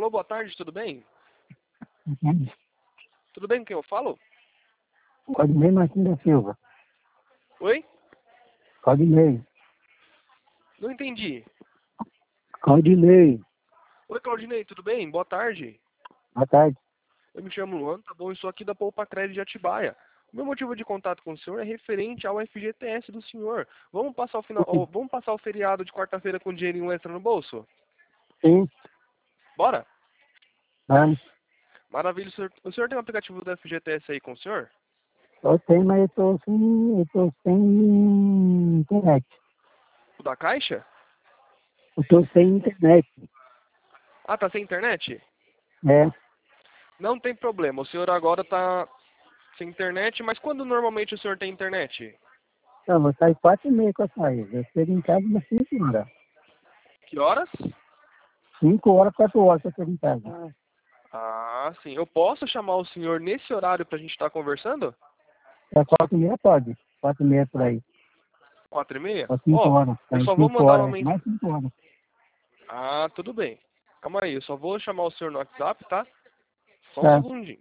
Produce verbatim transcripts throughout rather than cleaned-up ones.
Alô, boa tarde, tudo bem? Uhum. Tudo bem com quem eu falo? Claudinei Martins da Silva. Oi? Claudinei. Não entendi. Claudinei. Oi, Claudinei, tudo bem? Boa tarde. Boa tarde. Eu me chamo Luan, tá bom? Eu sou aqui da Poupa Crédito de Atibaia. O meu motivo de contato com o senhor é referente ao F G T S do senhor. Vamos passar o final, ó, vamos passar o feriado de quarta-feira com dinheirinho extra no bolso? Sim. Bora? Vamos. Maravilha. O senhor, o senhor tem um aplicativo do F G T S aí com o senhor? Eu tenho, mas eu tô sem, eu tô sem internet. O da Caixa? Eu tô sem internet. Ah, tá sem internet? É. Não tem problema. O senhor agora tá sem internet, mas quando normalmente o senhor tem internet? Eu vou sair quatro e meia com a saída. Eu chego em casa umas cinco horas. Que horas? Cinco horas, quatro horas que eu chego em casa. Ah, sim. Eu posso chamar o senhor nesse horário pra gente estar conversando? É quatro e meia pode. Quatro e meia por aí. Quatro e meia? Ou cinco Ó, horas. eu Aí só vou cinco mandar uma horas. mensagem. Mais cinco horas. Ah, tudo bem. Calma aí, eu só vou chamar o senhor no WhatsApp, tá? Só um Tá. segundinho.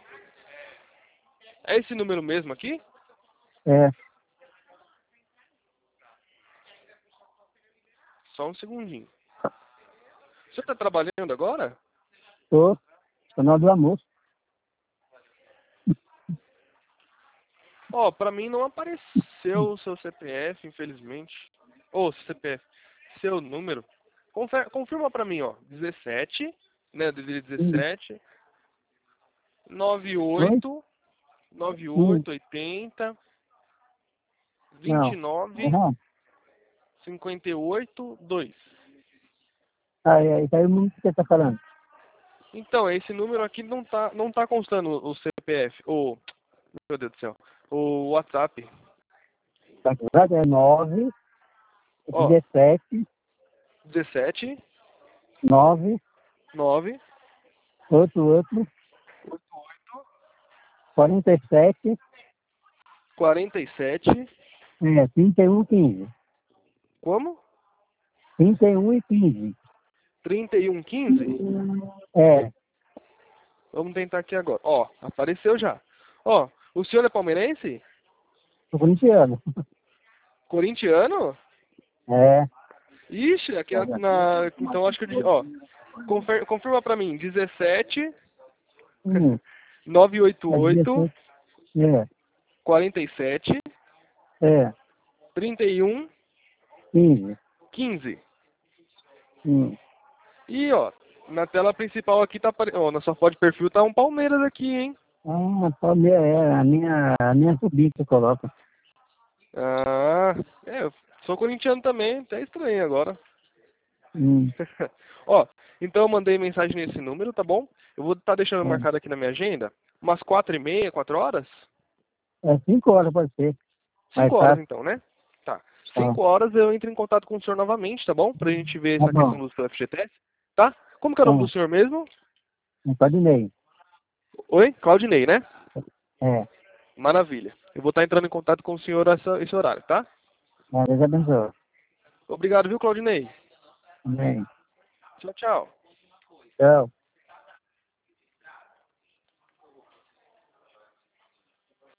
É esse número mesmo aqui? É. Só um segundinho. O senhor tá trabalhando agora? Tô. Tô na hora do almoço. Ó, pra mim não apareceu o seu C P F, infelizmente. Ô, C P F. Seu número. Confer confirma pra mim, ó. dezessete, né? Hum. dezessete, nove Oi? oito, nove Hum. oito, oitenta, vinte e Não. nove, Aham. cinquenta e oito, dois. Aí, aí, aí o número que você tá falando. Então, esse número aqui não tá, não tá constando o C P F. O, meu Deus do céu. O WhatsApp. Tá claro? É nove, Ó, dezessete, dezessete, nove, nove, oito, oito, quarenta e sete, quarenta e sete. é, trinta e um, quinze. Como? trinta e um e quinze. trinta e um, quinze. É, Vamos tentar aqui agora. Ó, apareceu já. Ó, o senhor é palmeirense? sou corintiano. Corintiano? É, Ixi, aqui na. Então acho que. eu digi- Ó, confer- confirma pra mim. dezessete, hum, novecentos e oitenta e é oito, dezessete, é, quarenta e sete, é, trinta e um, quinze. quinze. Hum. E ó, na tela principal aqui tá apare... ó, na sua foto de perfil tá um Palmeiras aqui, hein? Ah, Palmeiras, é, a minha, a minha subida que eu coloco. Ah, é, eu sou corintiano também, até estranho agora. Hum, Ó, então eu mandei mensagem nesse número, tá bom? Eu vou estar deixando marcado aqui na minha agenda, umas quatro e meia, quatro horas? é, é cinco horas pode ser, mais Cinco horas fácil. então, né? Tá. Tá, Cinco horas eu entro em contato com o senhor novamente, tá bom? Pra gente ver tá essa questão bom. do seu F G T S, tá? Como que é o nome do Tá, senhor mesmo? não pode nem. Oi? Claudinei, né? É, Maravilha. Eu vou estar entrando em contato com o senhor essa, esse horário, tá? é, Deus abençoe. Obrigado, viu, Claudinei? Amém. Tchau, tchau. Tchau.